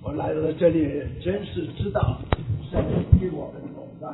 我来到这里，真是知道神与我们同在。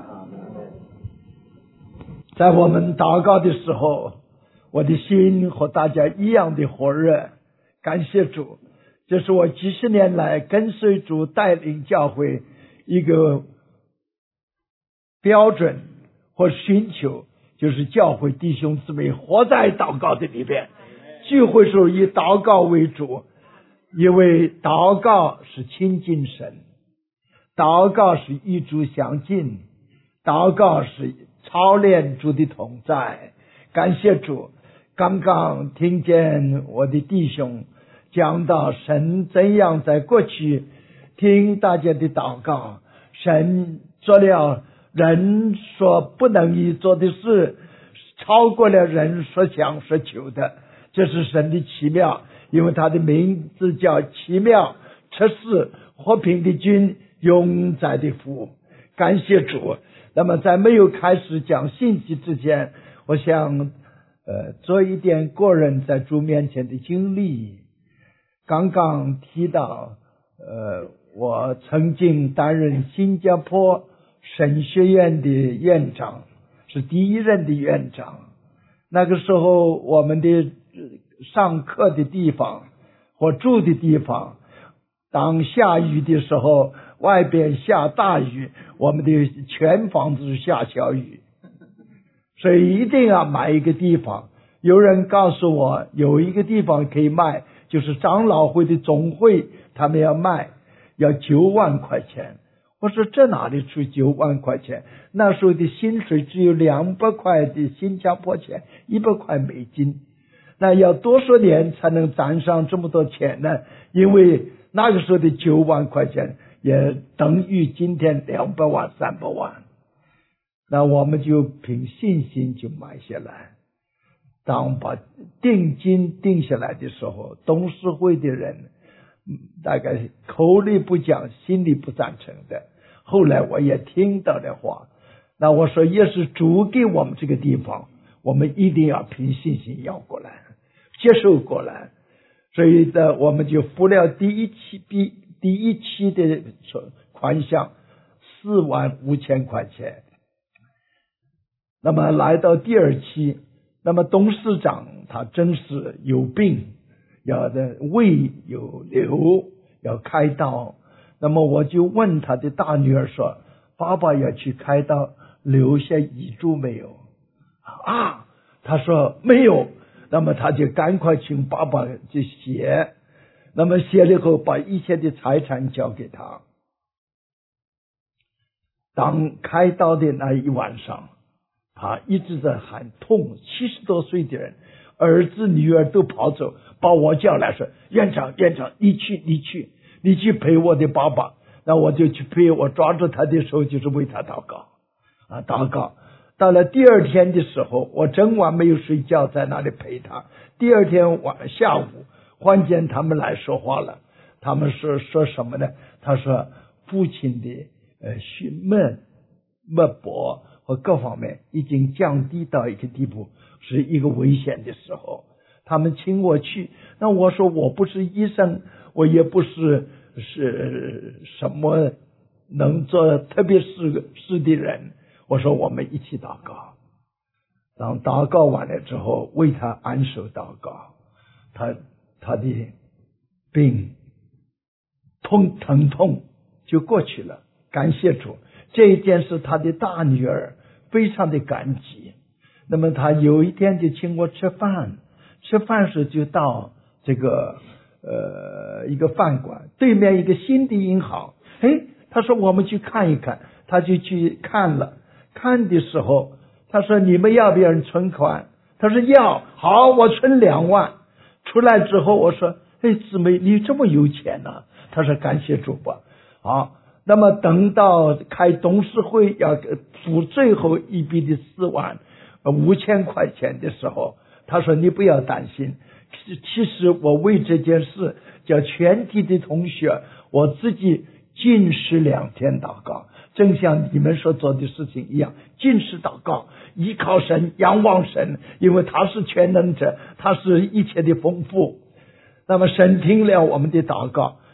在我们祷告的时候，我的心和大家一样的火热。感谢主，这是我几十年来跟随主带领教会一个标准或寻求，就是教会弟兄姊妹活在祷告的里边，聚会时候以祷告为主，因为祷告是亲近神，祷告是与主相近，祷告是操练主的同在。感谢主，刚刚听见我的弟兄讲到神怎样在过去听大家的祷告，神做了人所不能以做的事，超过了人所想所求的，这是神的奇妙，因为他的名字叫奇妙、测试、和平的君、永在的父。感谢主。那么在没有开始讲信息之前，我想做一点个人在主面前的经历。刚刚提到我曾经担任新加坡神学院的院长，是第一任的院长。那个时候我们的上课的地方或住的地方，当下雨的时候，外边下大雨，我们的全房子是下小雨，所以一定要买一个地方。有人告诉我有一个地方可以卖，就是长老会的总会，他们要卖，要9万块钱。我说这哪里出9万块钱？那时候的薪水只有200块的新加坡钱，100块美金。那要多少年才能攒上这么多钱呢？因为那个时候的9万块钱也等于今天200万、300万。那我们就凭信心就买下来。当把定金定下来的时候，董事会的人大概口里不讲，心里不赞成的。后来我也听到的话，那我说也是主给我们这个地方，我们一定要凭信心要过来，接受过来。所以呢，我们就付了第一期的款项45000块钱。那么来到第二期，那么董事长他真是有病，要的胃有瘤，要开刀。那么我就问他的大女儿说，爸爸要去开刀，留下遗嘱没有啊？他说没有。那么他就赶快请爸爸去写，那么写了以后把一切的财产交给他。当开刀的那一晚上，他一直在喊痛，70多岁的人，儿子女儿都跑走，把我叫来说，院长你去陪我的爸爸。那我就去陪，我抓住他的手就是为他祷告祷告。到了第二天的时候，我整晚没有睡觉，在那里陪他。第二天下午，忽见他们来说话了。他们说什么呢？他说父亲的脉搏和各方面已经降低到一个地步，是一个危险的时候。他们请我去，那我说我不是医生，我也不是什么能做特别事的人。我说我们一起祷告。当祷告完了之后，为他安守祷告，他的病疼痛就过去了。感谢主，这一件事他的大女儿非常的感激。那么他有一天就请我吃饭时就到这个一个饭馆对面一个新的银行，他说我们去看一看，他就去看了。看的时候他说你们要不要人存款？他说要。好，我存2万。出来之后我说姊妹你这么有钱啊？他说感谢主吧。好，那么等到开董事会要付最后一笔的45000块钱的时候，他说你不要担心，其实我为这件事叫全体的同学，我自己禁食2天祷告，正像你们所做的事情一样，禁食祷告，依靠神，仰望神，因为他是全能者，他是一切的丰富。那么神听了我们的祷告，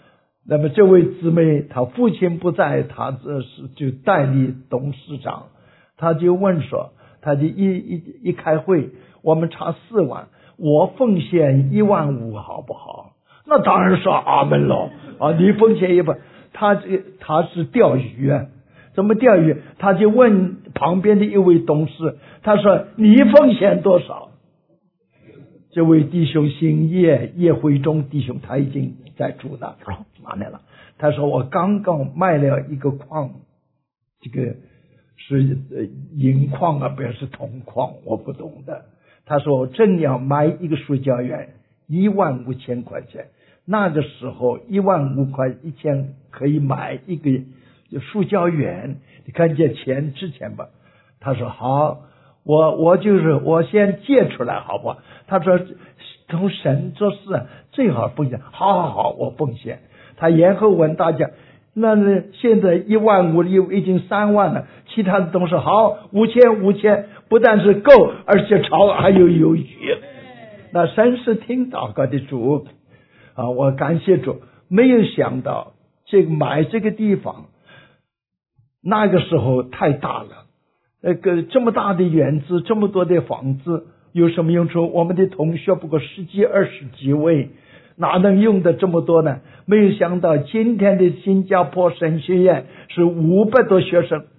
那么这位姊妹，她父亲不在，她这是就代理董事长，她就问说，她就一开会，我们差4万，我奉献15000好不好？那当然说阿门喽啊！你奉献1万，他是钓鱼啊，怎么钓鱼？他就问旁边的一位董事，他说你奉献多少？这位弟兄姓叶辉忠弟兄，他已经在住了，拿来了。他说我刚刚卖了一个矿，这个是银矿啊，不是铜矿，我不懂的。他说我正要买一个塑胶园，15000块钱。那个时候15000块1千可以买一个塑胶园，你看这钱值钱吧？他说好，我先借出来好不好？他说从神做事最好奉献，好，我奉献。他然后问大家，那现在15000已经3万了，其他的都是好5000，不但是够，而且超还有余。那神是听祷告的主啊！我感谢主，没有想到买这个地方，那个时候太大了。这么大的园子，这么多的房子，有什么用处？我们的同学不过10几20几位，哪能用的这么多呢？没有想到今天的新加坡神学院是500多学生。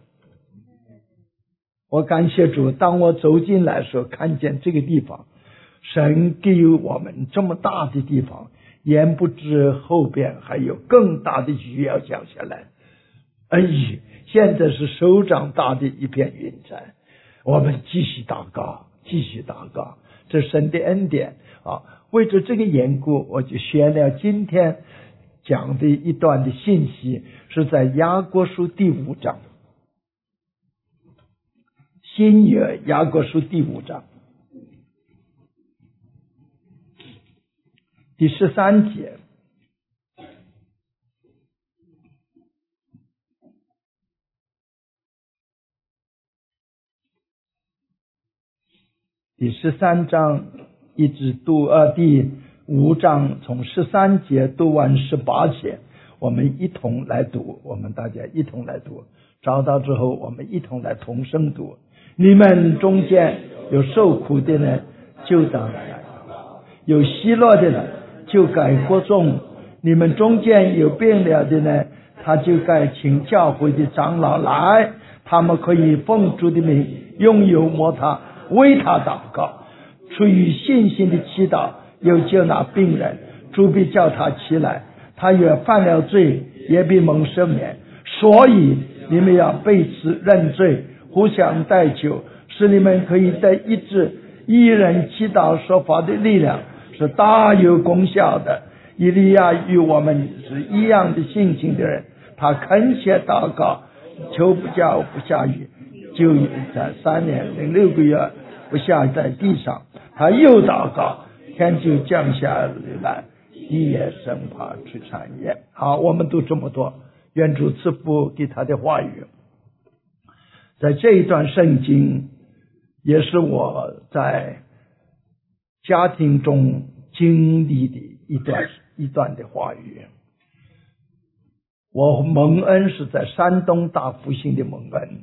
我感谢主，当我走进来的时候，看见这个地方，神给我们这么大的地方，言不知后边还有更大的雨要降下来。现在是手掌大的一片云彩，我们继续祷告，这神的恩典啊！为着这个缘故，我就选了今天讲的一段的信息，是在雅各书第5章，新约雅各书第5章第13节。第13章一直读第5章从13节读完18节，我们一同来读，我们大家一同来读，找到之后我们一同来同声读。你们中间有受苦的人，就当来；有喜乐的人，就该歌颂；你们中间有病了的人，他就该请教会的长老来，他们可以奉主的名用油抹他，为他祷告。出于信心的祈祷又救那病人，主必叫他起来，他若犯了罪，也必蒙赦免。所以你们要彼此认罪，互相代求，使你们可以得医治。一人祈祷所发的力量是大有功效的。以利亚与我们是一样的性情的人，他恳切祷告，求不叫不下雨，就在3年零6个月不下在地上。他又祷告，天就降下雨来，地也生发出产业。好，我们读这么多，愿主赐福给他的话语。在这一段圣经，也是我在家庭中经历的一段的话语。我蒙恩是在山东大复兴的蒙恩。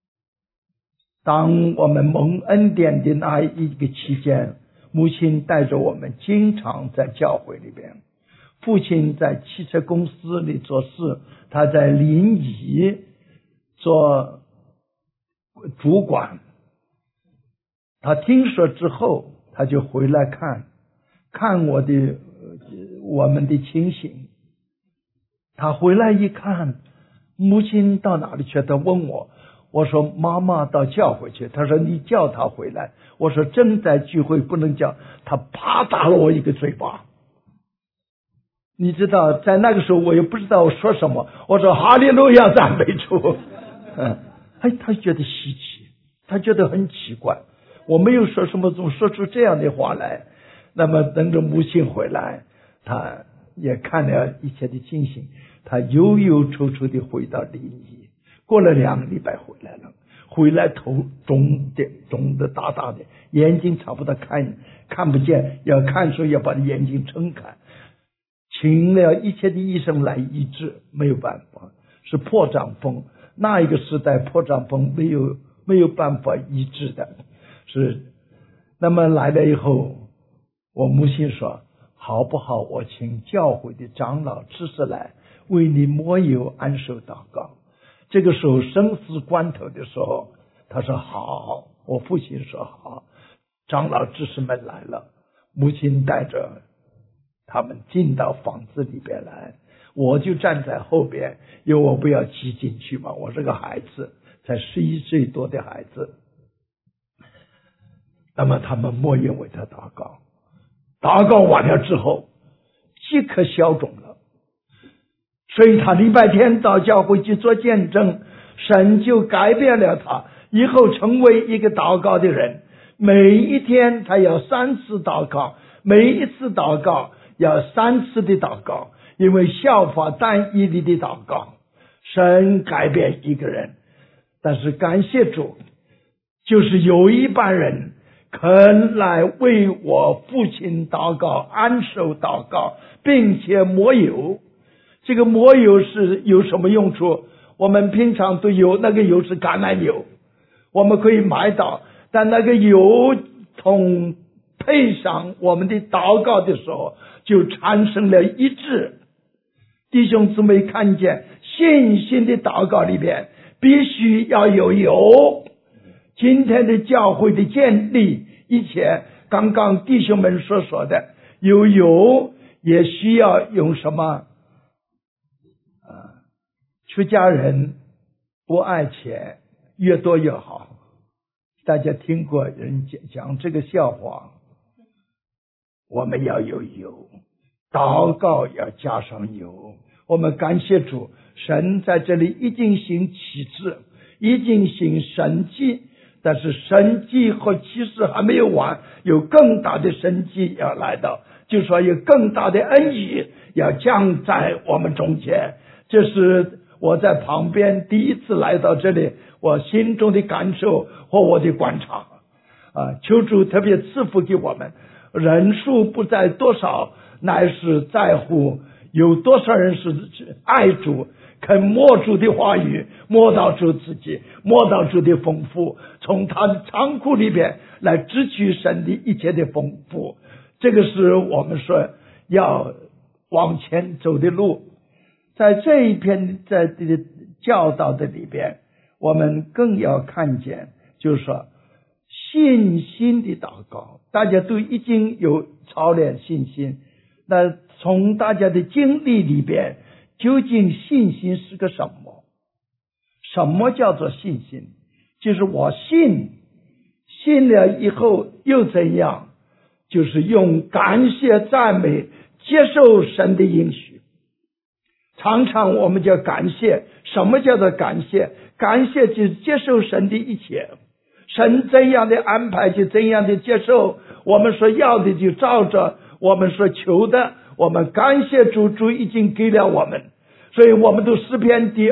当我们蒙恩典的那一个期间，母亲带着我们经常在教会里边，父亲在汽车公司里做事，他在临沂做主管。他听说之后，他就回来看我们的情形。他回来一看，母亲到哪里去？他问我说妈妈到教会去。他说你叫他回来。我说正在聚会，不能叫。他啪打了我一个嘴巴。你知道，在那个时候我也不知道我说什么。我说哈利路亚，赞美主。他觉得稀奇，他觉得很奇怪，我没有说什么，总说出这样的话来。那么等着母亲回来，他也看了一切的情形，他忧忧愁愁的回到临沂。过了2个礼拜回来了，回来头肿的大大的，眼睛差不多看不见，要看书要把眼睛撑开。 请了一切的医生来医治，没有办法，是破伤风。那一个时代破伤风没有办法医治的，是。那么来了以后，我母亲说好不好，我请教会的长老执事来为你抹油按手祷告。这个时候生死关头的时候，他说好，我父亲说好，长老执事们来了，母亲带着他们进到房子里边来，我就站在后边，因为我不要挤进去嘛，我是个孩子，才11岁多的孩子。那么他们默认为他祷告，祷告完了之后即刻消肿了，所以他礼拜天到教会去做见证，神就改变了他，以后成为一个祷告的人。每一天他要3次祷告，每一次祷告要3次的祷告，因为效法但以理的祷告，神改变一个人。但是感谢主，就是有一班人肯来为我父亲祷告，按手祷告，并且抹油。这个抹油是有什么用处？我们平常都有，那个油是橄榄油，我们可以买到，但那个油同配上我们的祷告的时候，就产生了一致。弟兄姊妹看见信心的祷告里边必须要有油。今天的教会的建立，一切刚刚弟兄们所说的有油，也需要用什么？出家人不爱钱，越多越好。大家听过人讲这个笑话，我们要有油，祷告要加上油。我们感谢主，神在这里已经行启示，已经行神迹，但是神迹和启示还没有完，有更大的神迹要来到，就说有更大的恩义要降在我们中间。这是我在旁边第一次来到这里，我心中的感受和我的观察求主特别赐福给我们。人数不在多少，乃是在乎有多少人是爱主，肯摸主的话语，摸到主自己，摸到主的丰富，从他的仓库里边来支取神的一切的丰富。这个是我们说要往前走的路。在这一篇在这个教导的里边，我们更要看见，就是说信心的祷告，大家都已经有操练信心。那从大家的经历里边，究竟信心是个什么？什么叫做信心？就是我信了以后又怎样？就是用感谢赞美接受神的应许。常常我们叫感谢，什么叫做感谢？感谢就是接受神的一切，神怎样的安排就怎样的接受，我们所要的就照着我们所求的，我们感谢主，主已经给了我们。所以我们读诗篇第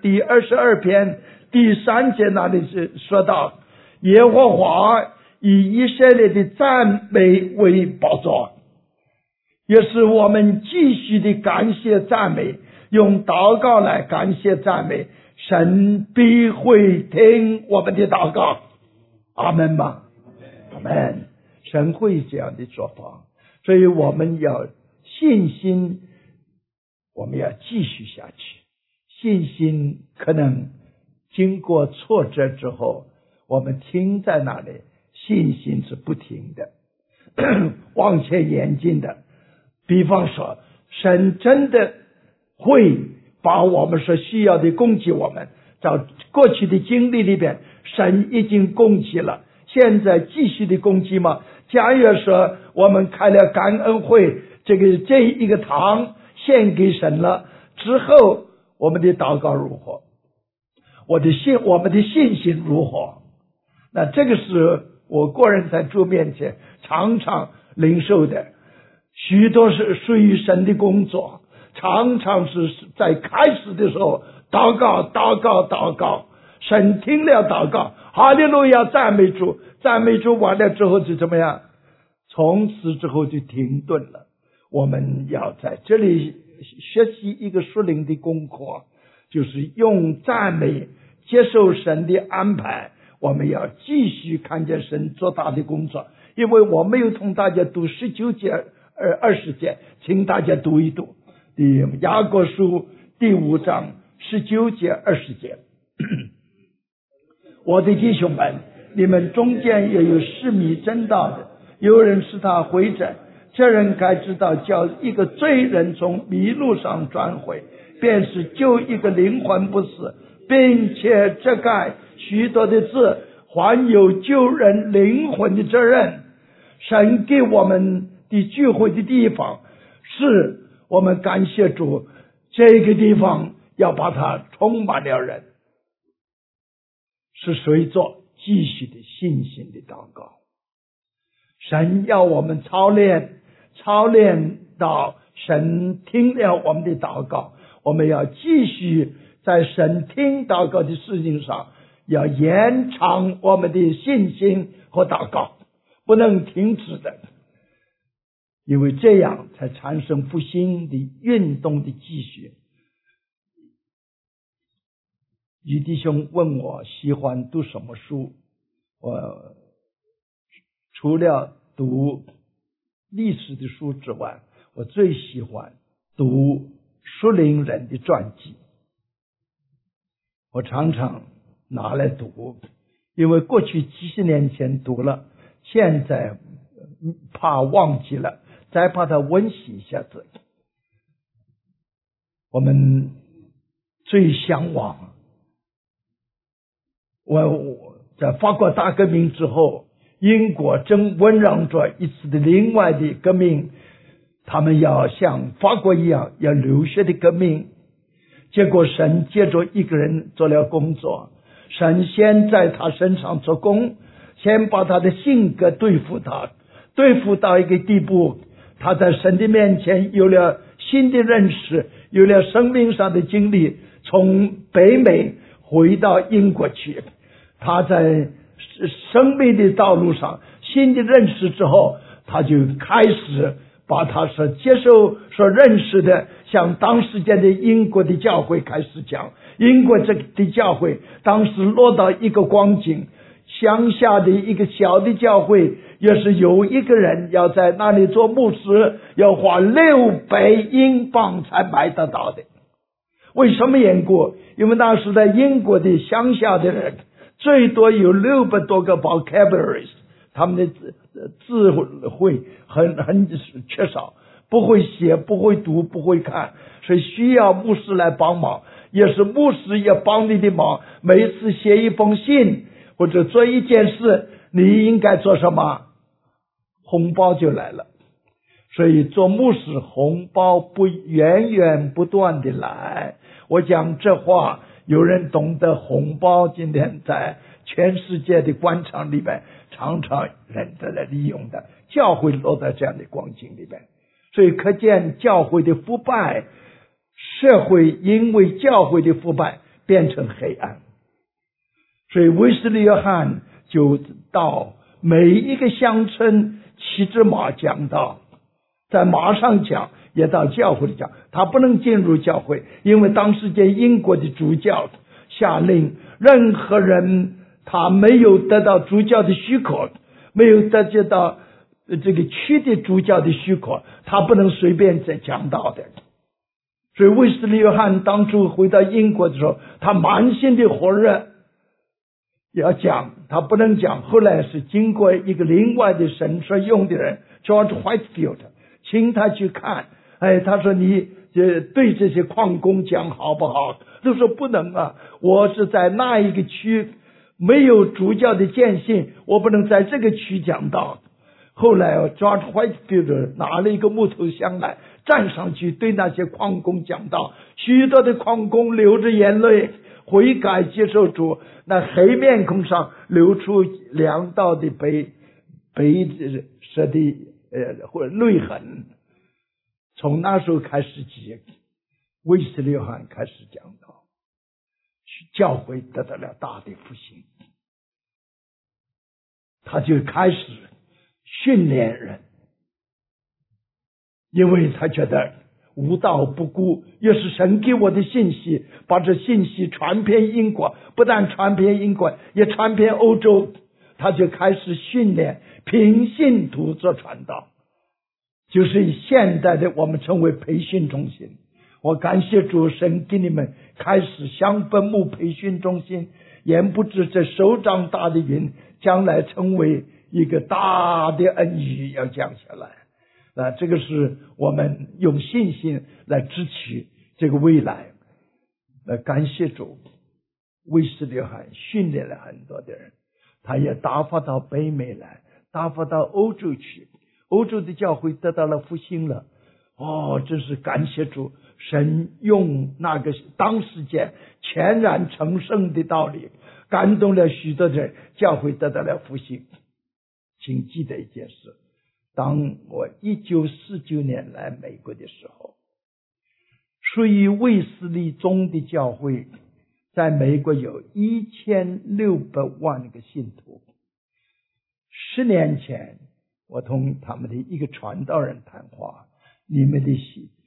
22篇第3节那里是说到，耶和华以以色列的赞美为宝座，也是我们继续的感谢赞美，用祷告来感谢赞美，神必会听我们的祷告。阿门吧，阿门。神会这样的做法，所以我们要信心，我们要继续下去。信心可能经过挫折之后，我们停在那里，信心是不停的往前演进的。比方说神真的会把我们所需要的供给我们，在过去的经历里边神已经供给了，现在继续的供给吗？假如说我们开了感恩会，这一个堂献给神了之后，我们的祷告如何？我们的信心如何？那这个是我个人在主面前常常领受的，许多是属于神的工作，常常是在开始的时候祷告，神听了祷告，哈利路亚，赞美主完了之后就怎么样？从此之后就停顿了。 我们要在这里学习一个属灵的功课，就是用赞美接受神的安排。我们要继续看见神做大的工作，因为我没有同大家读19节、20节，请大家读一读雅各书第5章19节、20节。我的弟兄们，你们中间也有失迷真道的，有人使他回转，这人该知道，叫一个罪人从迷路上转回，便是救一个灵魂不死，并且遮盖许多的字，还有救人灵魂的责任。神给我们的聚会的地方，是我们感谢主，这个地方要把它充满了人，是随着继续的信心的祷告。神要我们操练到神听了我们的祷告，我们要继续在神听祷告的事情上要延长我们的信心和祷告，不能停止的，因为这样才产生复兴的运动的继续。于弟兄问我喜欢读什么书，我除了读历史的书之外，我最喜欢读属灵人的传记。我常常拿来读，因为过去几十年前读了，现在怕忘记了，再把它温习一下子。我们最向往，我在法国大革命之后，英国正温壤着一次的另外的革命，他们要像法国一样要流血的革命。结果神借着一个人做了工作，神先在他身上做工，先把他的性格对付到一个地步，他在神的面前有了新的认识，有了生命上的经历，从北美回到英国去。他在生命的道路上新的认识之后，他就开始把他所接受所认识的向当时间的英国的教会开始讲。英国这个的教会当时落到一个光景，乡下的一个小的教会，也是有一个人要在那里做牧师，要花600英镑才买得到的。为什么缘故？因为那时在英国的乡下的人最多有600多个 vocabularies， 他们的智慧很缺少，不会写，不会读，不会看，所以需要牧师来帮忙，也是牧师也帮你的忙。每一次写一封信或者做一件事，你应该做什么？红包就来了。所以做牧师红包不源源不断的来。我讲这话，有人懂得红包今天在全世界的官场里面常常人在来利用的，教会落在这样的光景里面。所以可见教会的腐败，社会因为教会的腐败变成黑暗。所以卫斯理约翰就到每一个乡村骑着马讲道，在马上讲，也到教会里讲。他不能进入教会，因为当时间英国的主教下令，任何人他没有得到主教的许可，没有得接到这个区的主教的许可，他不能随便再讲道的。所以卫斯理约翰当初回到英国的时候，他满心的火热要讲，他不能讲。后来是经过一个另外的神所用的人 George Whitefield， 请他去看。他说你对这些矿工讲好不好？他说不能啊，我是在那一个区没有主教的见信，我不能在这个区讲道。后来George Whitefield 拿了一个木头箱来，站上去对那些矿工讲道，许多的矿工流着眼泪悔改接受主，那黑面孔上流出2道的白色的或泪痕。从那时候开始起，卫斯理约翰开始讲道，教会得到了大的复兴。他就开始训练人， 因为他觉得无道不孤，也是神给我的信息，把这信息传遍英国，不但传遍英国，也传遍欧洲。他就开始训练凭信徒做传道，就是以现代的我们称为培训中心。我感谢主，神给你们开始香柏木培训中心，言不知这手掌大的云将来成为一个大的恩雨要降下来。这个是我们用信心来支持这个未来。感谢主，卫斯理约翰训练了很多的人，他也打发到北美来，打发到欧洲去，欧洲的教会得到了复兴了。真是感谢主，神用那个当时间全然成圣的道理感动了许多人，教会得到了复兴。请记得一件事，当我1949年来美国的时候，属于卫斯理宗的教会在美国有1600万个信徒。10年前我同他们的一个传道人谈话，你们的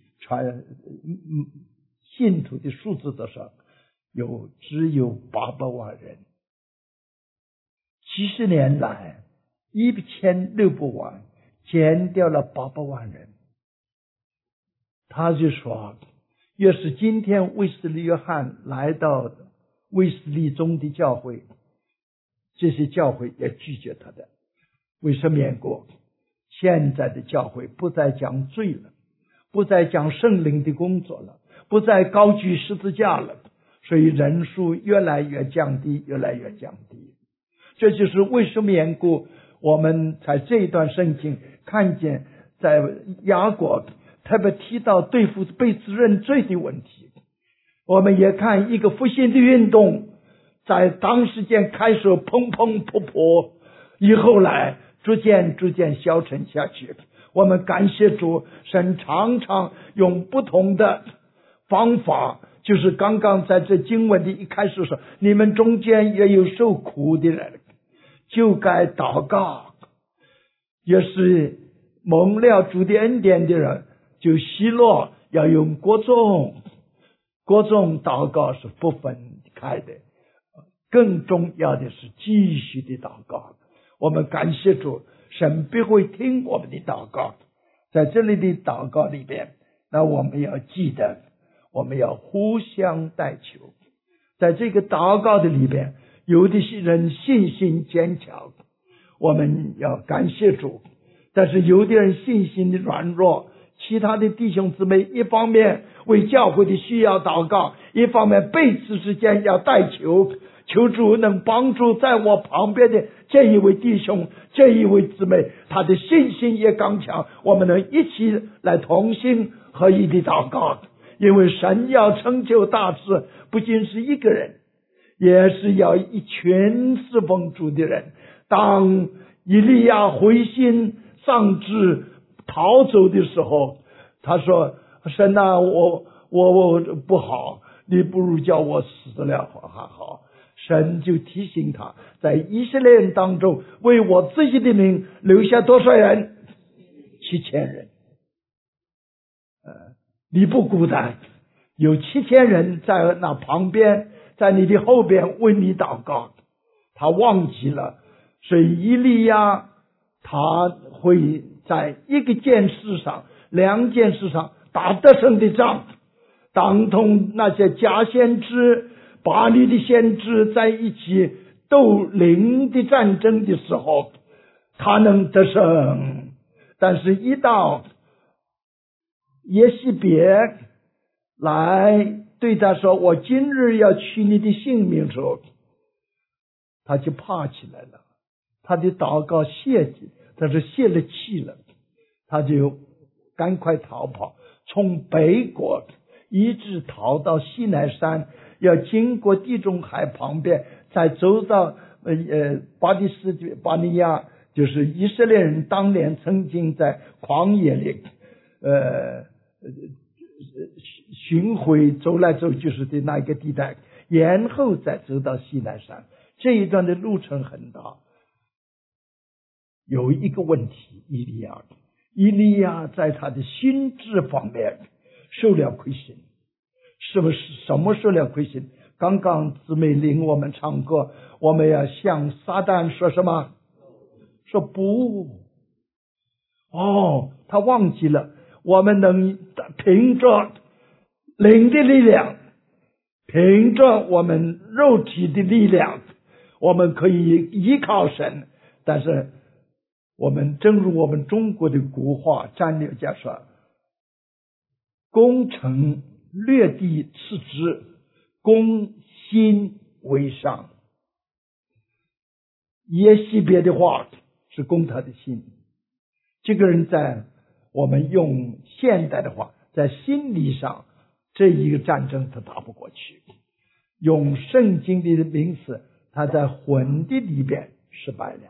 信徒的数字多少？只有800万人。70年来1600万减掉了800万人。他就说，要是今天卫斯理约翰来到卫斯理宗的教会，这些教会也拒绝他的。为什么缘故？现在的教会不再讲罪了，不再讲圣灵的工作了，不再高举十字架了，所以人数越来越降低，越来越降低。这就是为什么缘故我们在这一段圣经看见在雅各特别提到对付被指认罪的问题。我们也看一个复兴的运动在当时间开始砰砰噗噗，以后来逐渐消沉下去。我们感谢主，神常常用不同的方法，就是刚刚在这经文的一开始说，你们中间也有受苦的人，就该祷告，也是蒙了主的恩典的人就喜乐，要用各种祷告是不分开的。更重要的是继续的祷告。我们感谢主，神必会听我们的祷告。在这里的祷告里边，那我们要记得，我们要互相代求。在这个祷告的里边，有的人信心坚强，我们要感谢主；但是有的人信心的软弱，其他的弟兄姊妹一方面为教会的需要祷告，一方面彼此之间要代求，求主能帮助在我旁边的这一位弟兄，这一位姊妹，他的信心也刚强，我们能一起来同心合一的祷告。因为神要成就大事，不仅是一个人，也是要一群侍奉主的人。当以利亚灰心丧志逃走的时候，他说，神啊，我不好，你不如叫我死了还好。神就提醒他，在以色列人当中为我自己的名留下多少人？7000人。你不孤单，有7000人在那旁边，在你的后边为你祷告。他忘记了，所以以利亚他会在一件事上、2件事上打得胜的仗。当同那些假先知、巴黎的先知在一起斗灵的战争的时候，他能得胜。但是一到耶西别来对他说，我今日要取你的性命的时候，他就怕起来了。他的祷告泄气，他是泄了气了，他就赶快逃跑，从北国一直逃到西奈山，要经过地中海旁边，再走到巴尼亚，就是以色列人当年曾经在旷野里巡回走来走去的那个地带，然后再走到西奈山。这一段的路程很大。有一个问题，以利亚以利亚在他的心智方面受了亏损，是不是？什么受了亏损？刚刚姊妹领我们唱歌，我们要向撒旦说什么？说不。他忘记了，我们能凭着灵的力量，凭着我们肉体的力量，我们可以依靠神。但是我们正如我们中国的古话战略家说，攻城略地次之，攻心为上。耶西别的话是攻他的心，这个人在我们用现代的话，在心理上这一个战争他打不过去，用圣经的名词，他在魂的里边失败了。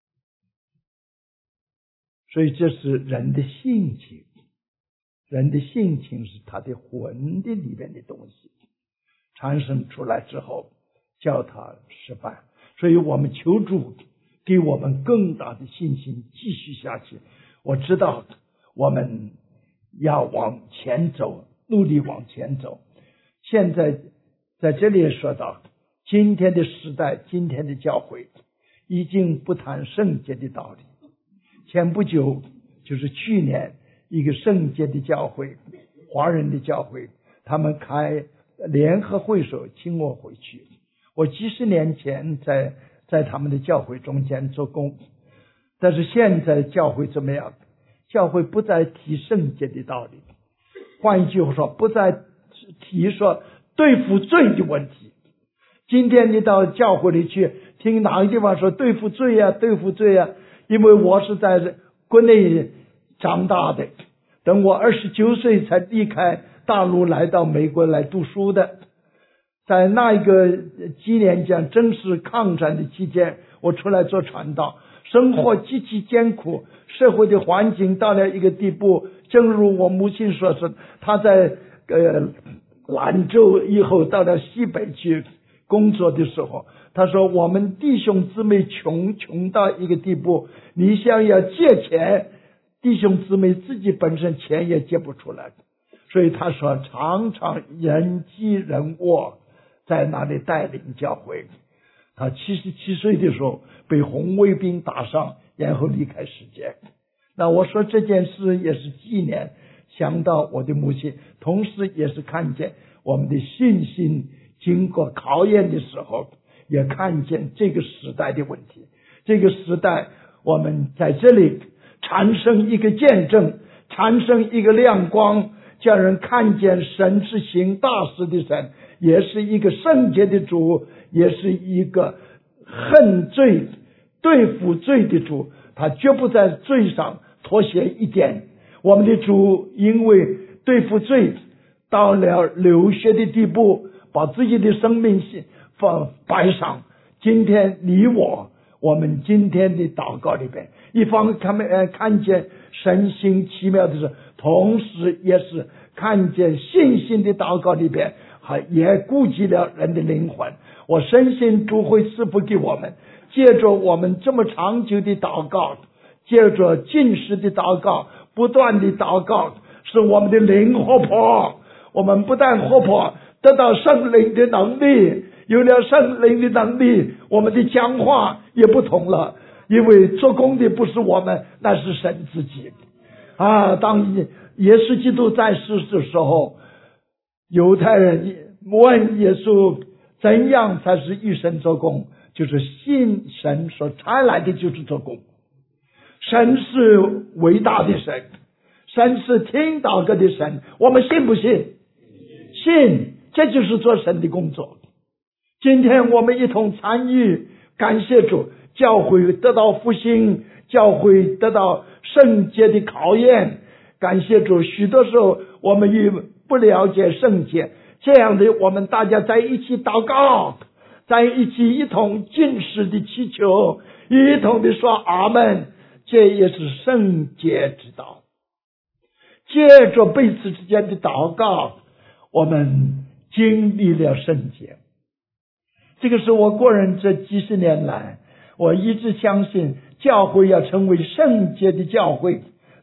所以这是人的性情，人的性情是他的魂的里边的东西产生出来之后叫他失败。所以我们求主给我们更大的信心继续下去。我知道我们要往前走，努力往前走。现在在这里说到今天的时代，今天的教会已经不谈圣洁的道理。前不久就是去年一个圣洁的教会，华人的教会，他们开联合会所请我回去。我几十年前在他们的教会中间做工，但是现在教会怎么样？教会不再提圣洁的道理，换一句话说，不再提说对付罪的问题。今天你到教会里去听哪个地方说对付罪啊，对付罪啊？因为我是在国内长大的，等我29岁才离开大陆来到美国来读书的。在那一个几年间，正是抗战的期间，我出来做传道，生活极其艰苦，社会的环境到了一个地步，正如我母亲说是，她在兰州以后到了西北去工作的时候，她说我们弟兄姊妹穷到一个地步，你想要借钱，弟兄姊妹自己本身钱也借不出来。所以她说常常人饥人饿，在那里带领教会。他77岁的时候被红卫兵打伤，然后离开世界。那我说这件事也是纪念，想到我的母亲，同时也是看见我们的信心经过考验的时候，也看见这个时代的问题。这个时代我们在这里产生一个见证，产生一个亮光，叫人看见神是行大事的神，也是一个圣洁的主，也是一个恨罪对付罪的主，他绝不在罪上妥协一点。我们的主因为对付罪到了流血的地步，把自己的生命摆上。今天你我们今天的祷告里边，一方面看见神行奇妙的事，同时也是看见信心的祷告里边也顾及了人的灵魂。我深信主会赐福给我们，借着我们这么长久的祷告，借着禁食的祷告，不断的祷告，使我们的灵活泼。我们不但活泼，得到圣灵的能力，有了圣灵的能力，我们的讲话也不同了，因为做工的不是我们，那是神自己当耶稣基督在世的时候，犹太人问耶稣怎样才是与神做工，就是信神所差来的就是做工。神是伟大的神，神是听祷告的神，我们信不信？信，这就是做神的工作。今天我们一同参与，感谢主，教会得到复兴，教会得到圣洁的考验。感谢主，许多时候我们也不了解圣洁，这样的我们大家在一起祷告，在一起一同禁食的祈求，一同的说阿们，这也是圣洁之道。借着彼此之间的祷告，我们经历了圣洁。这个是我个人这几十年来，我一直相信教会要成为圣洁的教会，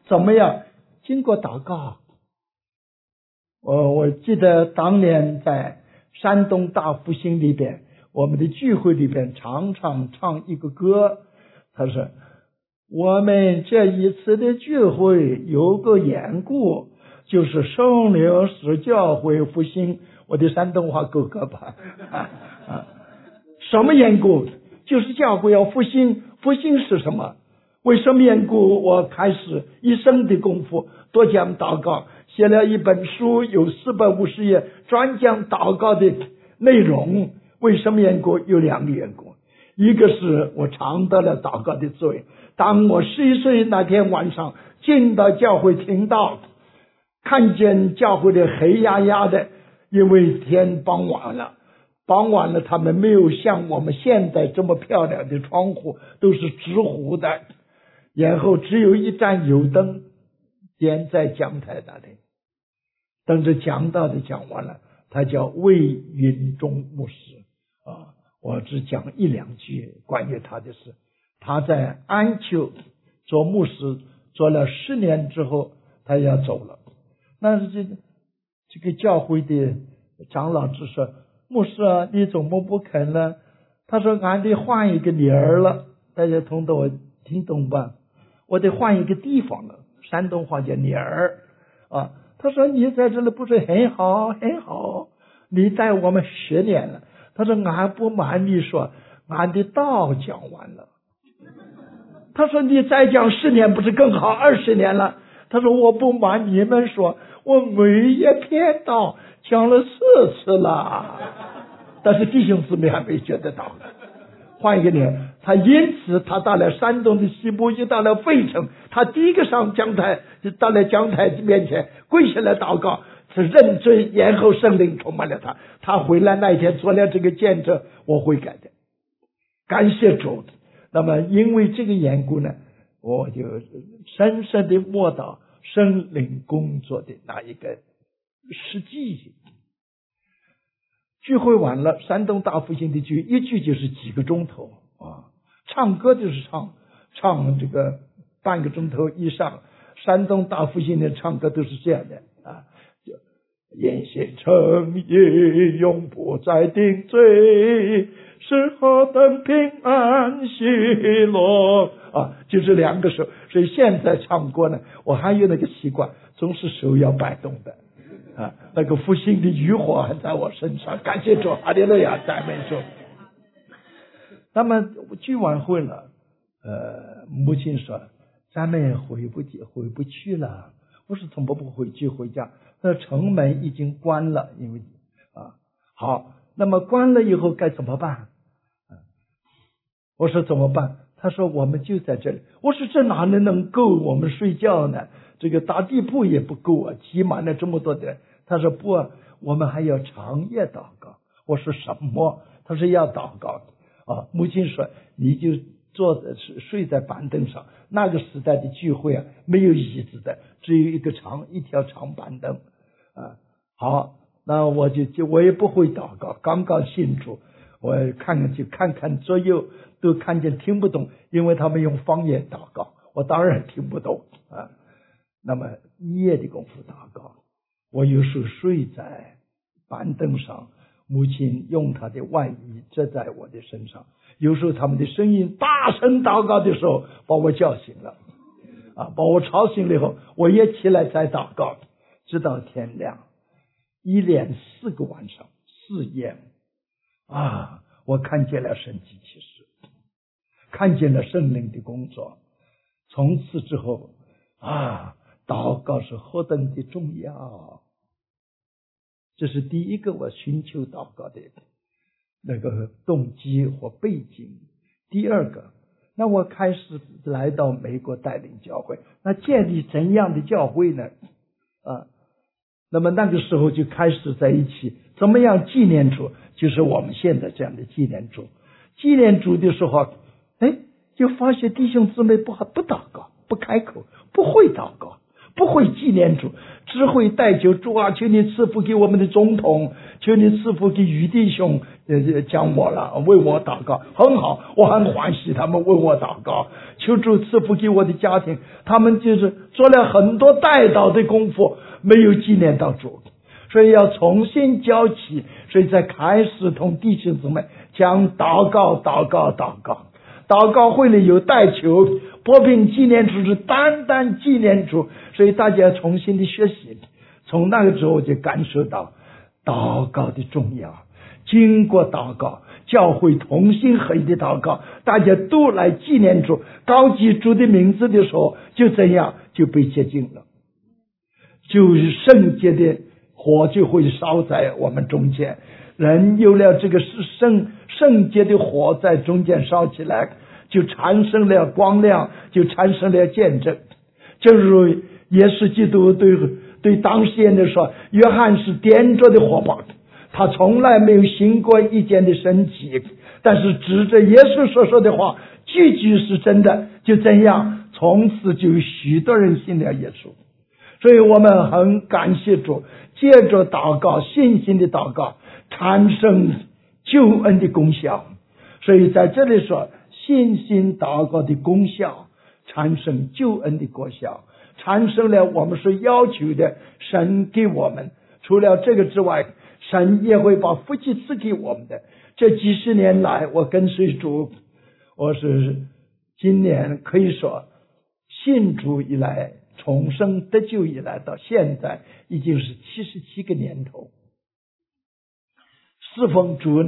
怎么样？经过祷告。我记得当年在山东大复兴里边，我们的聚会里边常常唱一个歌，他说我们这一次的聚会有个缘故，就是圣灵使教会复兴。我的山东话够格吧？什么缘故？就是教会要复兴。复兴是什么？为什么缘故？我开始一生的功夫多讲祷告，写了一本书，有450页，专讲祷告的内容。为什么缘故？有2个缘故。一个是我尝到了祷告的滋味。当我11岁那天晚上进到教会听到，看见教会的黑压压的，因为天傍晚了，他们没有像我们现在这么漂亮的窗户，都是直糊的，然后只有一盏油灯点在讲台那里。等着讲道的讲完了，他叫魏云中牧师我只讲1、2句关于他的事。他在安丘做牧师做了10年之后，他要走了。那这个教会的长老就说，牧师啊，你怎么不肯呢？他说俺得换一个理儿了。大家听懂吧？我得换一个地方了，山东话叫理儿他说你在这里不是很好，你带我们10年了。他说俺不瞒你说，俺的道讲完了。他说你再讲10年不是更好，20年了。他说我不瞒你们说，我每一篇道讲了4次了，但是弟兄姊妹还没觉得到。换一个人，他因此他到了山东的西部，又到了费城，他第一个上讲台，就到了讲台面前跪下来祷告，是认罪，然后圣灵充满了他。他回来那一天做了这个见证，我悔改的，感谢主。那么因为这个缘故呢，我就深深的摸到圣灵工作的那一个实际。聚会完了，山东大复兴的聚，一聚就是几个钟头唱歌就是唱这个半个钟头以上。山东大复兴的唱歌都是这样的就言显诚意，永不再定罪，是何等平安喜乐就是2个手。所以现在唱歌呢，我还有那个习惯，总是手要摆动的那个复兴的余火还在我身上，感谢主，哈利路亚，赞美主。那么聚完会了，母亲说咱们回不去了。我说怎么不回去回家？那城门已经关了，因为好，那么关了以后该怎么办？我说怎么办？他说我们就在这里。我说这哪能够我们睡觉呢？这个打地铺也不够挤满了这么多的人。他说不，我们还要长夜祷告。我说什么？他说要祷告母亲说你就睡在板凳上。那个时代的聚会没有椅子的，只有一条长板凳好，那我也不会祷告，刚刚信主，我看看左右，都看见听不懂，因为他们用方言祷告，我当然听不懂那么一夜的功夫祷告，我有时候睡在板凳上，母亲用她的外衣遮在我的身上，有时候他们的声音大声祷告的时候把我叫醒了把我吵醒了以后，我也起来再祷告，直到天亮，一连4个晚上4夜我看见了神迹奇事，看见了圣灵的工作。从此之后祷告是何等的重要。这是第一个我寻求祷告的那个动机或背景。第二个，那我开始来到美国带领教会，那建立怎样的教会呢那么那个时候就开始在一起怎么样纪念主，就是我们现在这样的纪念主。纪念主的时候就发现弟兄姊妹不祷告，不开口，不会祷告， 不会纪念主，只会代求主啊，求你赐福给我们的总统，求你赐福给余弟兄，讲我了，为我祷告，很好，我很欢喜他们为我祷告，求主赐福给我的家庭。他们就是做了很多代祷的功夫，没有纪念到主，所以要重新教起，所以在开始同弟兄姊妹讲祷告。祷告会里有代求，波平纪念主是单单纪念主，所以大家重新的学习。从那个时候我就感受到祷告的重要。经过祷告，教会同心合一的祷告，大家都来纪念主，高举主的名字的时候，就这样就被洁净了，就是圣洁的火就会烧在我们中间。人有了这个圣洁的火在中间烧起来，就产生了光亮，就产生了见证。正如耶稣基督对当事人的说，约翰是点着的火把，他从来没有行过一件的神迹，但是指着耶稣所说的话句句是真的，就这样从此就有许多人信了耶稣。所以我们很感谢主，借着祷告，信心的祷告产生救恩的功效。所以在这里说，信心祷告的功效产生救恩的果效，产生了我们所要求的神给我们。除了这个之外，神也会把福气赐给我们的。这几十年来我跟随主，我是今年可以说信主以来，重生得救以来到现在已经是77个年头，侍奉主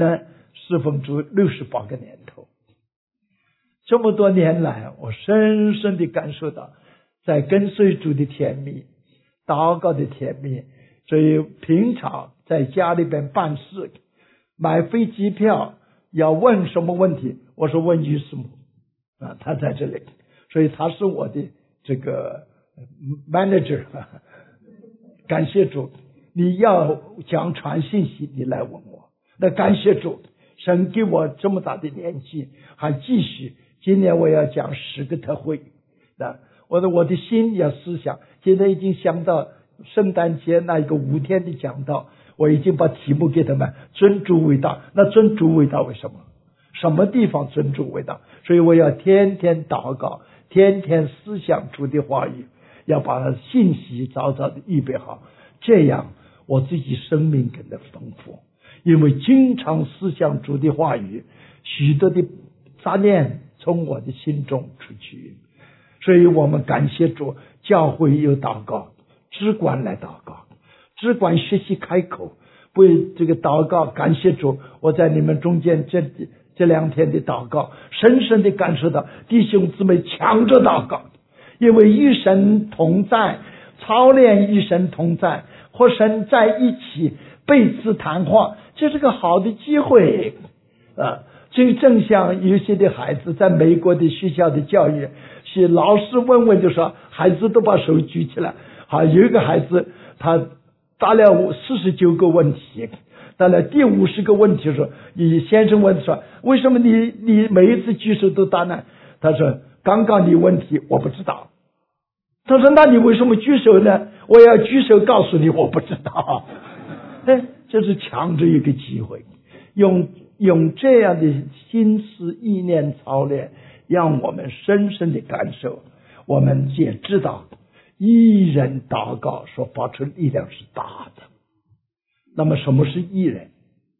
68个年头。这么多年来，我深深地感受到在跟随主的甜蜜，祷告的甜蜜。所以平常在家里边办事，买飞机票要问什么问题，我说问于师母啊，他在这里，所以他是我的这个 manager。 感谢主，你要讲传信息你来问我，那感谢主，神给我这么大的年纪还继续。今年我要讲10个特会，我的心要思想，现在已经想到圣诞节那一个5天的讲道，我已经把题目给他们，尊主伟大。那尊主伟大为什么？什么地方尊主伟大？所以我要天天祷告，天天思想主的话语，要把信息早早的预备好，这样我自己生命更加丰富。因为经常思想主的话语，许多的杂念从我的心中出去。所以我们感谢主，教会有祷告，只管来祷告，只管学习开口，为这个祷告感谢主。我在你们中间这2天的祷告，深深的感受到弟兄姊妹抢着祷告，因为与神同在，操练与神同在，和神在一起彼此谈话，这是个好的机会就正像有些的孩子在美国的学校的教育，是老师问就说孩子都把手举起来。好，有一个孩子他答了49个问题，到了第50个问题的时候，你先生问说，为什么你每一次举手都答呢？他说，刚刚你问题我不知道。他说，那你为什么举手呢？我要举手告诉你我不知道。这是抢着一个机会，用这样的心思意念操练，让我们深深的感受，我们也知道义人祷告所发出力量是大的。那么什么是义人？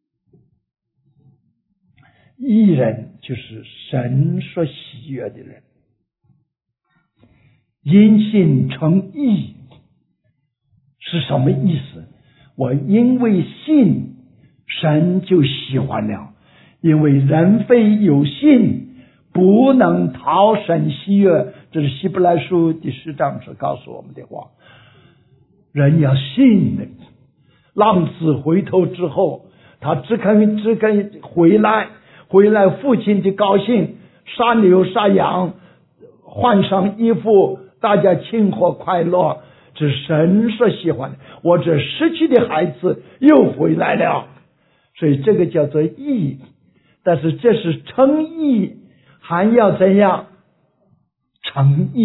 义人就是神所喜悦的人。因信称义是什么意思？我因为信，神就喜欢了。因为人非有信，不能讨神喜悦，这是希伯来书第10章所告诉我们的话。人要信的。浪子回头之后，他只肯回来父亲的高兴，杀牛杀羊，换上衣服，大家庆贺快乐，这是神所喜欢的。我这失去的孩子又回来了，所以这个叫做义。但是这是称义，还要怎样？诚意，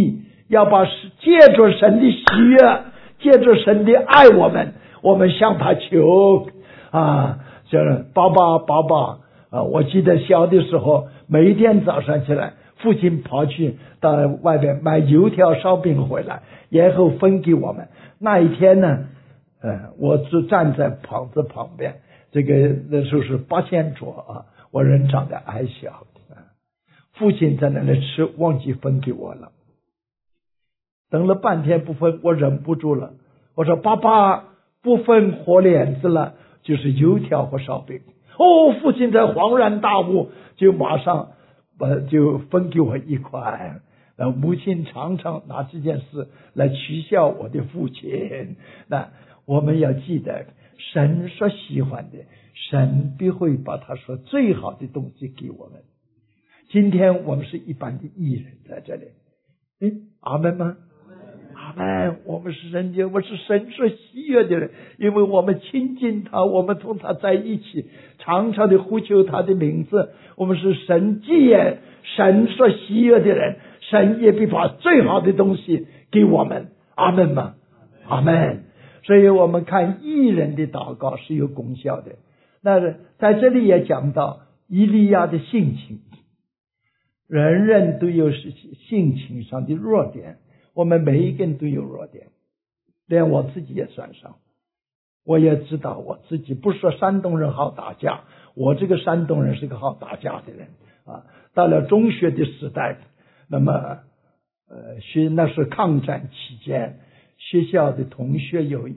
要把借着神的喜悦，借着神的爱我们向他求就是宝宝我记得小的时候，每一天早上起来，父亲跑去到外边买油条烧饼回来，然后分给我们。那一天呢我就站在棚子旁边，那时候是8仙桌我人长得矮小父亲在那里吃，忘记分给我了。等了半天不分，我忍不住了，我说爸爸不分活脸子了，就是油条和烧饼。父亲才恍然大悟，就马上就分给我1块。母亲常常拿这件事来取笑我的父亲。那我们要记得，神所喜欢的，神必会把他说最好的东西给我们。今天我们是一般的义人在这里，阿们吗？阿们。我们是神所喜悦的人，因为我们亲近他，我们同他在一起，常常的呼求他的名字。我们是神所喜悦的人，神也必把最好的东西给我们。阿们吗？阿们。所以我们看义人的祷告是有功效的。那在这里也讲到以利亚的性情，人人都有性情上的弱点，我们每一个人都有弱点，连我自己也算上。我也知道我自己，不是说山东人好打架，我这个山东人是个好打架的人到了中学的时代，那么那是抗战期间，学校的同学有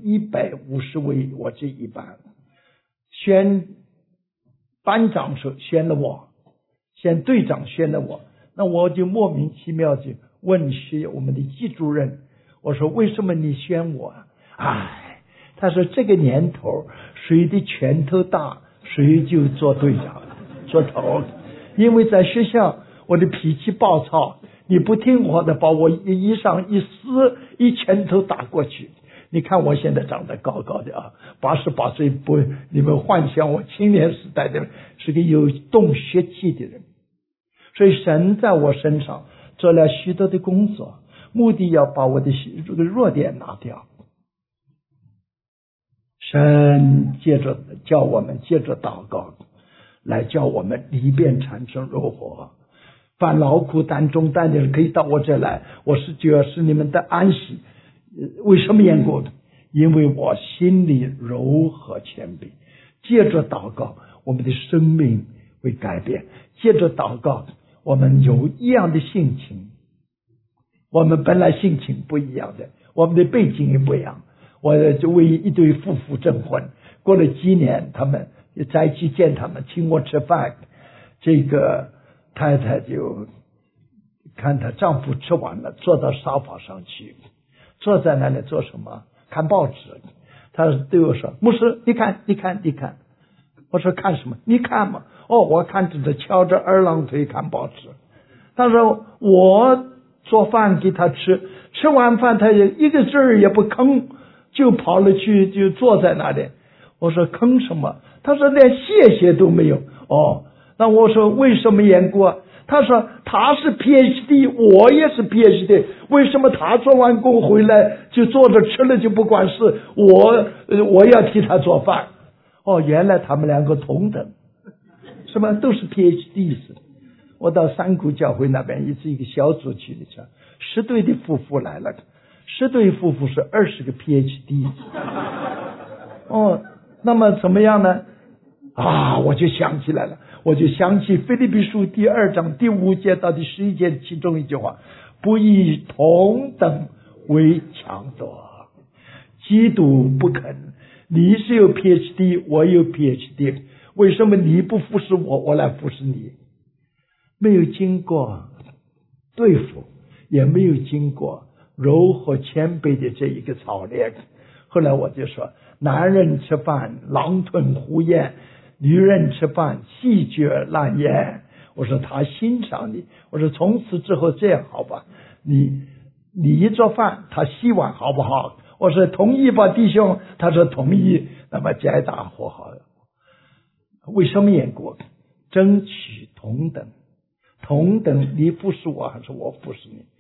150位，我这一班选班长时选了我，选队长选了我，那我就莫名其妙就问我们的系主任，我说为什么你选我？他说这个年头谁的拳头大谁就做队长做头，因为在学校我的脾气暴躁，你不听话的把我衣裳一撕，一拳头打过去。你看我现在长得高高的88岁，不，你们幻想我青年时代的是个有动血气的人。所以神在我身上做了许多的工作，目的要把我的这个弱点拿掉。神叫我们借着祷告来叫我们里边产生柔和。凡劳苦担重担的人可以到我这来，我是就要使你们的安息。为什么缘故？因为我心里柔和谦卑。借着祷告我们的生命会改变，借着祷告我们有一样的性情，我们本来性情不一样的，我们的背景也不一样。我就为一对夫妇证婚，过了几年他们在一起见他们，请我吃饭，这个太太就看她丈夫吃完了，坐到沙发上去，坐在那里做什么？看报纸。她对我说，牧师你看。我说看什么？你看嘛。我看着他翘着二郎腿看报纸。他说我做饭给他吃，吃完饭他也一个字儿也不吭，就跑了去，就坐在那里。我说吭什么？他说连谢谢都没有。那我说为什么缘故？他说他是 PhD， 我也是 PhD， 为什么他做完工回来就坐着吃了就不管事，我要替他做饭？原来他们两个同等，什么都是 PhD。 我到山谷教会那边一个小组去的时候，10对的夫妇来了，10对夫妇是20个 PhD。 那么怎么样呢？我就想起来了，我就想起腓立比书第2章第5节到第11节其中一句话，不以同等为强夺。基督不肯，你是有 PhD， 我有 PhD， 为什么你不服侍我，我来服侍你？没有经过对付，也没有经过柔和谦卑的这一个操练。后来我就说，男人吃饭狼吞虎咽，女人吃饭细嚼烂咽。我说他欣赏你，我说从此之后这样好吧，你一做饭他洗碗好不好？我说同意吧弟兄，他说同意，那么皆大和好。为什么缘故？争取同等，你服侍我还是我服侍你？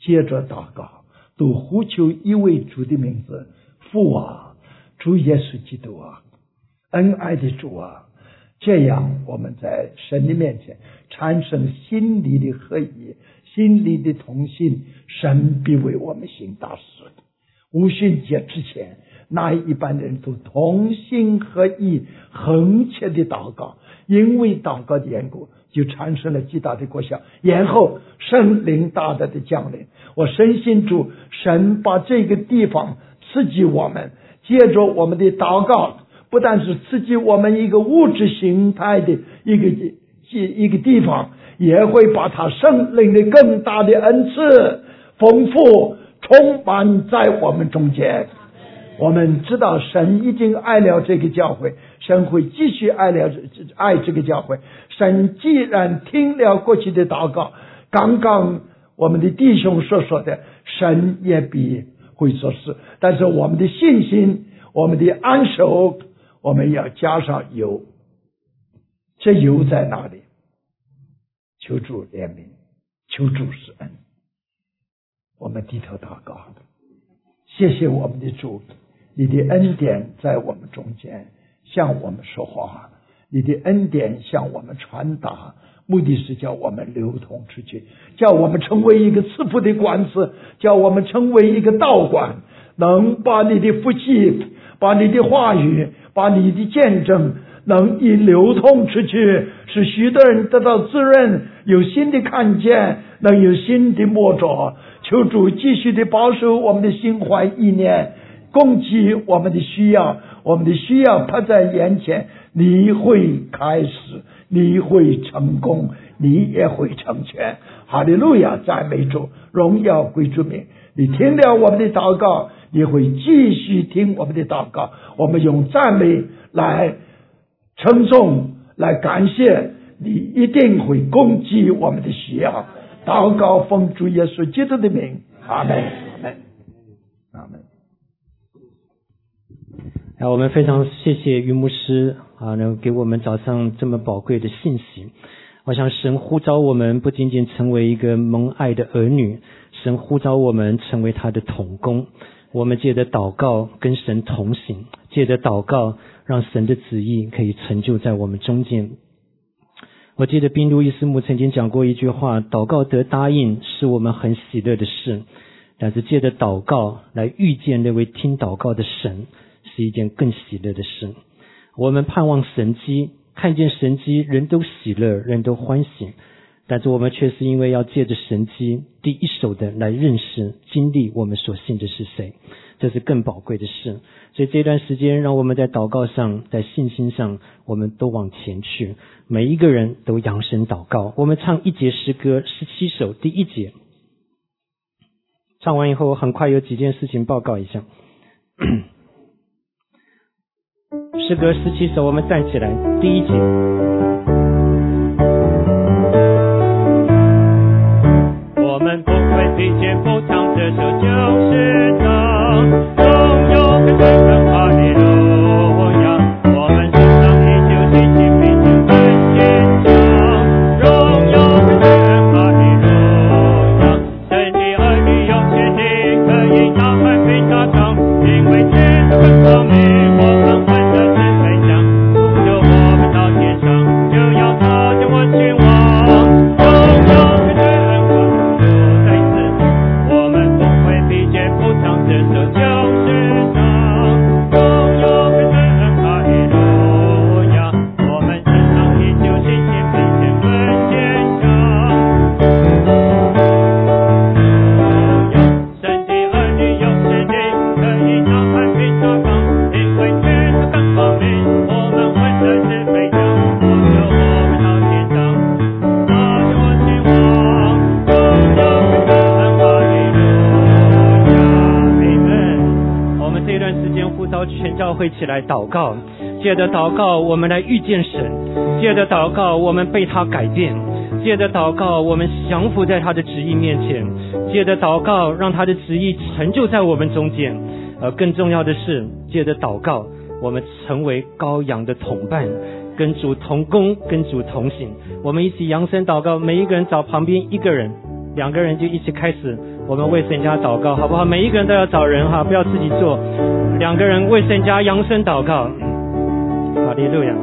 接着祷告，都呼求一位主的名字，父啊，主耶稣基督啊，恩爱的主啊，这样我们在神的面前产生心里的合一，心里的同心，神必为我们行大事。五旬节之前，那一般人都同心合意，恒切的祷告，因为祷告的缘故，就产生了极大的果效，然后圣灵大大的降临。我深信主神把这个地方刺激我们，借着我们的祷告，不但是刺激我们一个物质形态的一个地方，也会把他圣灵的更大的恩赐丰富充满在我们中间。我们知道神已经爱了这个教会，神会继续爱这个教会。神既然听了过去的祷告，刚刚我们的弟兄所说的，神也必会做事。但是我们的信心，我们的安守，我们要加上油。这油在哪里？求主怜悯，求主施恩。我们低头祷告，谢谢我们的主，你的恩典在我们中间向我们说话，你的恩典向我们传达，目的是叫我们流通出去，叫我们成为一个赐福的管子，叫我们成为一个道管，能把你的福气，把你的话语，把你的见证能一流通出去，使许多人得到滋润，有新的看见，能有新的摸着。求主继续的保守我们的心怀意念，供给我们的需要，我们的需要摆在眼前，你会开始，你会成功，你也会成全。哈利路亚，赞美主，荣耀归主名。你听了我们的祷告，你会继续听我们的祷告，我们用赞美来称颂，来感谢，你一定会供给我们的需要。祷告奉主耶稣基督的名，阿们，阿们，阿们。 我们非常谢谢于牧师能给我们早上这么宝贵的信息。我想神呼召我们不仅仅成为一个蒙爱的儿女，神呼召我们成为他的同工。我们借着祷告跟神同行，借着祷告让神的旨意可以成就在我们中间。我记得宾路易斯牧曾经讲过一句话，祷告得答应是我们很喜乐的事，但是借着祷告来遇见那位听祷告的神，是一件更喜乐的事。我们盼望神迹，看见神迹，人都喜乐，人都欢喜，但是我们却是因为要借着神迹第一手的来认识经历我们所信的是谁，这是更宝贵的事。所以这段时间让我们在祷告上，在信心上，我们都往前去，每一个人都扬声祷告。我们唱一节诗歌17首，第一节唱完以后，很快有几件事情报告一下。诗歌17首，我们站起来，第一节。我们不会疲倦，不唱这首就是唱，拥有跟随跟哈利路亚。我们身上依旧信心并且很坚强，荣耀跟随跟哈利路亚。神的儿女有权利可以大喊非大唱，因为天主很光明，我们欢乐是飞翔，就我们到天上，就要踏进我前往，荣耀跟随跟哈利路亚。我们不会疲倦，不唱这首就是唱，荣耀跟随跟哈利路亚。我们身上依旧信心并且很坚强，神的儿女有权利可以大喊非大唱，因为天主很光明，我们欢乐是飞翔，我们到天上，踏进我前往，荣耀跟随跟哈利路亚。Amen。我们这段时间呼召全教会起来祷告，借着祷告我们来遇见神，借着祷告我们被他改变，借着祷告我们降服在他的旨意面前，借着祷告让他的旨意成就在我们中间。更重要的是，借着祷告我们成为羔羊的同伴，跟主同工，跟主同行。我们一起扬声祷告，每一个人找旁边一个人、2个人就一起开始我们为神家祷告，好不好？每一个人都要找人哈，不要自己做。2个人为神家扬声祷告。哈利路亚。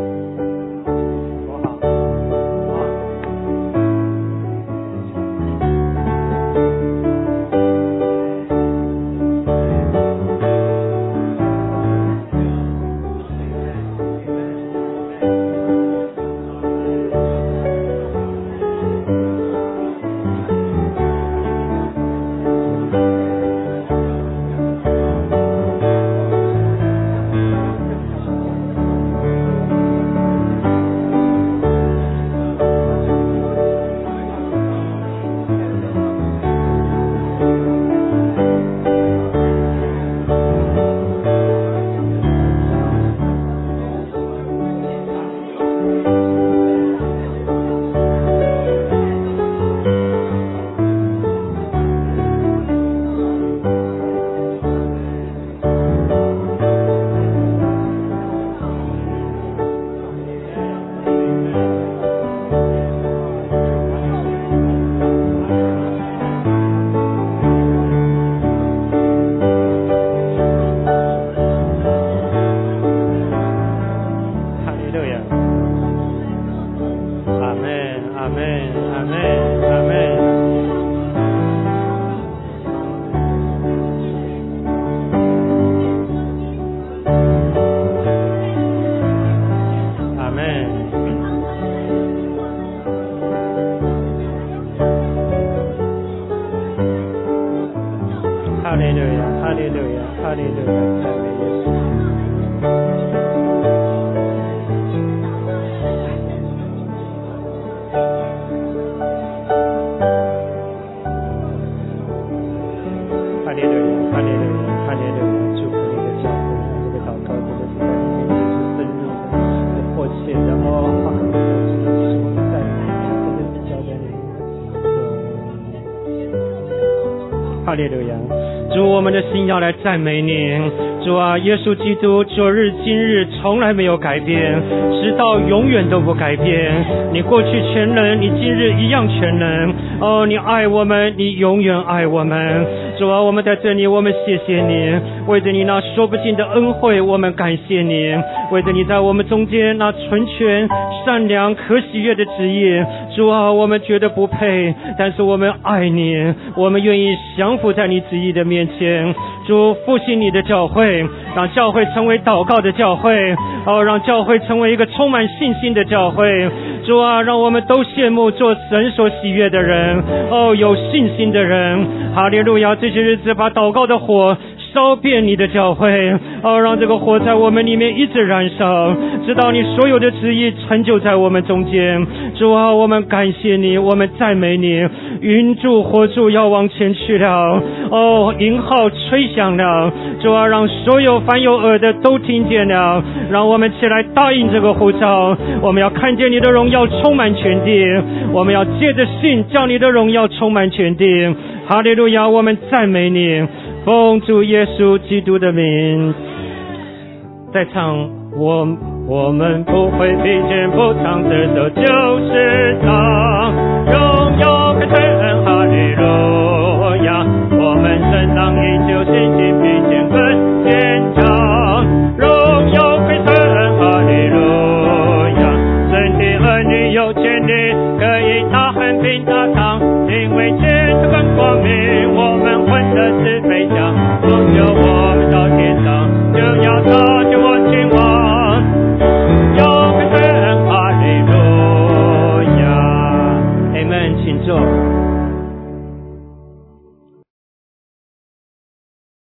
哈利路亚！主，我们的心要来赞美你。主啊，耶稣基督昨日今日从来没有改变，直到永远都不改变。你过去全能，你今日一样全能。哦，你爱我们，你永远爱我们。主啊，我们在这里，我们谢谢你，为着你那说不尽的恩惠，我们感谢你，为着你在我们中间那纯全、善良、可喜悦的旨意。主啊，我们觉得不配，但是我们爱你，我们愿意降服在你旨意的面前。主，复兴你的教会，让教会成为祷告的教会，让教会成为一个充满信心的教会。主啊，让我们都羡慕做神所喜悦的人，有信心的人。哈利路亚！这些日子把祷告的火烧遍你的教会，让这个火在我们里面一直燃烧，直到你所有的旨意成就在我们中间。主啊，我们感谢你，我们赞美你。云柱火柱要往前去了，银号吹响了。主啊，让所有凡有耳的都听见了，让我们起来答应这个呼召。我们要看见你的荣耀充满全地，我们要借着信叫你的荣耀充满全地。哈利路亚！我们赞美你，奉主耶稣基督的名。再唱，我们不会疲倦，不唱这首就是唱，荣耀跟神，哈利路亚！我们身上依旧信心。